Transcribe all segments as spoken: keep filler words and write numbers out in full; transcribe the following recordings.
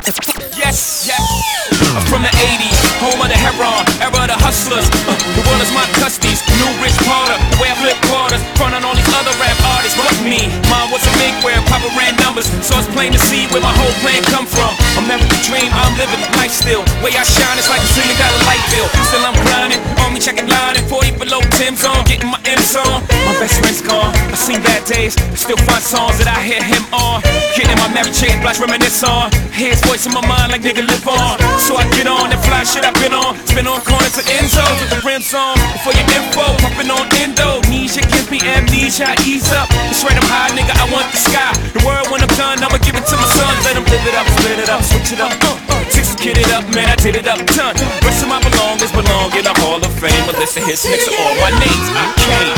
Yes, yes. I'm from the eighties, home of the heron, era of the hustlers. Uh, the world is my custies, new Rich Porter, the way I flip quarters, front on all these other rap artists. But me, mine was a big where Papa ran numbers, so it's plain to see where my whole plan come from. American dream, I'm living life still. Way I shine, it's like a million dollar light bill. Still I'm grinding, on me checking line and forty below Tim's on, getting my M's on. My best friend's gone, I seen bad days, I still find songs that I hear him on. Getting my Mary J. Blige reminisce on. Hear his voice in my mind like nigga live on. So I get on that fly shit I've been on. Spin on corners to end zones with the rims on. Before your info, popping on endo. Amnesia gives me amnesia, ease up. It's right, I'm high, nigga, I want the sky. The world when I'm done, I'ma give it to my sons. Let them live it up, split it up, switch it up. Uh, uh, Six kid it up, man, I did it up, ton. Rest of my belongings belong in the Hall of Fame. A list of hits next to all my names, I came.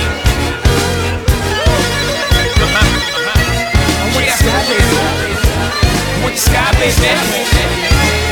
What the sky, baby?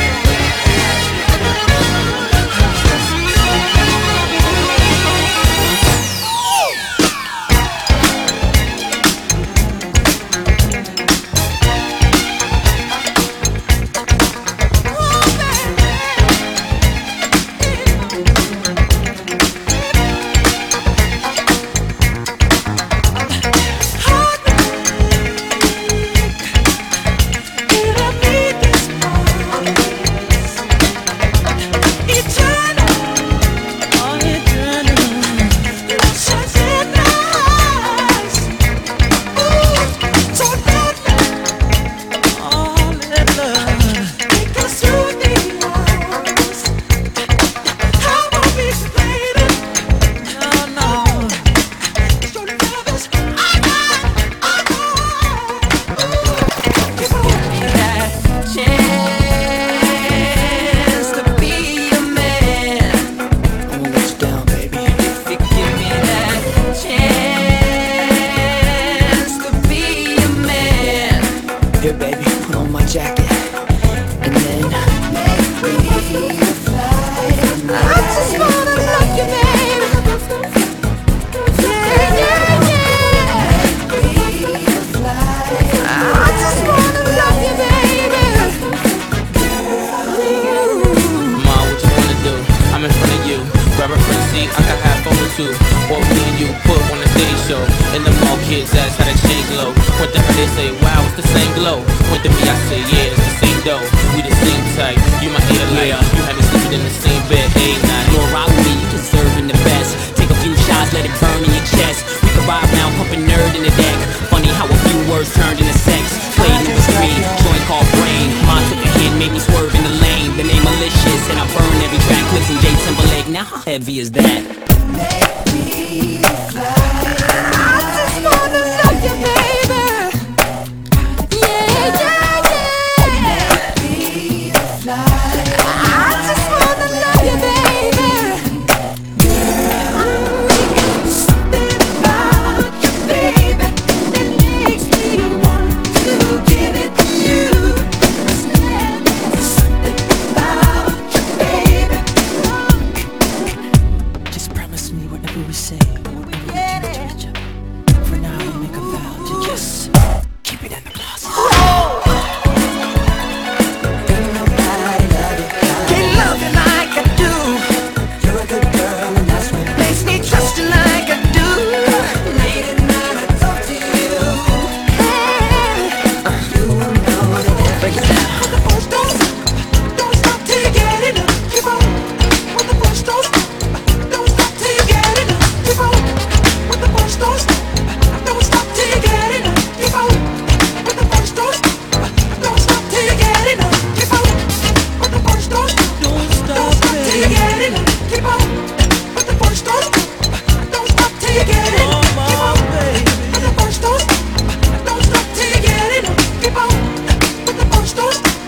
Here, baby, put on my jacket, and then make me fly. I just wanna love you, baby. Yeah, yeah, yeah. Make me fly. I just wanna love you, baby. Mom, what you wanna do? I'm in front of you. Grab a front seat, I got half over two. Or me and you put on a stage show. And the mall kids ask how the change low. What the hell they say, wow, it's the same glow. Point to me, I say, yeah, it's the same dough. We the same type, you my air light. You haven't sleeping in the same bed, a night. You're rock with me, you deserving the best. Take a few shots, let it burn in your chest. We can ride around, pumping nerd in the deck. Funny how a few words turned into sex. Played number three, joint called brain. Mom took a hit, made me swerve in the lane. The name malicious, and I burn every track. Clips and J Timberlake, now how heavy is that? Make me fly. I just wanna love you, baby. Yeah, yeah, yeah. Make me fly. I just wanna love you, baby. Something about you, baby, that makes me want to give it to you. Something about you, baby. Just promise me whatever we say, whatever we do to each other. For now, we make a vow to just keep it in the closet. Ain't nobody love you, can't love you like I do. You're a good girl and that's what makes me trust you like I do. Late at night I talk to you. Hey, you know that every time when the voice goes, don't stop till you get enough. Keep on. When the voice goes, don't stop till you get enough. Keep on. When the voice goes, don't stop till you get enough. Keep on. When the voice goes, don't stop till you get enough. Keep on. When the voice goes, don't stop till you get enough. Keep on. When the voice goes, don't stop till you get enough. Keep on. When the voice goes, don't stop till you get enough. Keep on. When the voice goes.